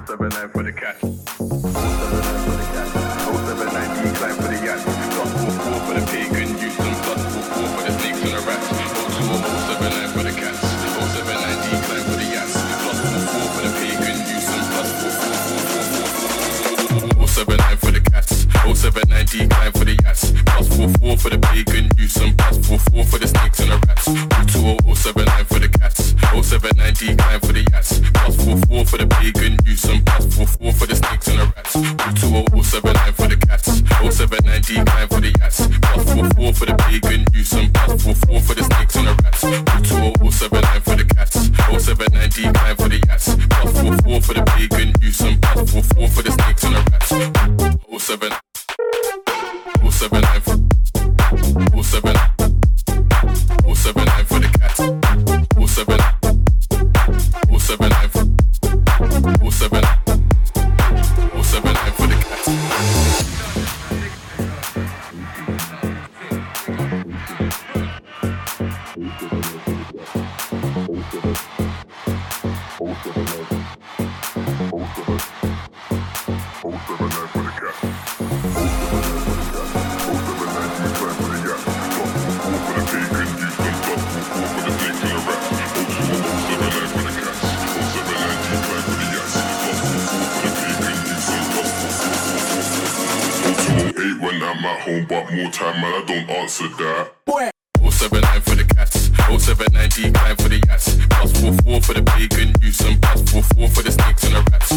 079 for the cash. 079 for the cash. 079 decline for the yacht. Plus 44 for the pagan youth and plus 44 for the snakes and the rats. 020 079 for the cats. 079 decline for the yachts. Plus 44 for the pagan youth and plus 079 for the cats. 079 decline for the yachts. Plus 44 for the pagan youth and plus 44 for the snakes and the rats. 020 079 for the cats. 079 decline for the yachts. Plus 44 for the pagan youth and plus 44 for the snakes and the rats. 020 079 for the cats. 079 decline for the yachts. Plus 44 for the pagan youth and plus 44 for the snakes and the rats. 020 079 for the cats. 079 decline for the yachts. Plus 44 for the pagan youth and plus 44 for the snakes and the rats. 07 079 for 07 079 for the cats. 07 079 for 07 079 for the cats. When I'm at home, but more time, man, I don't answer that. 079 for the cats, 079 decline for the yachts, plus 44 for the pagan youth and plus 44 for the snakes and the rats.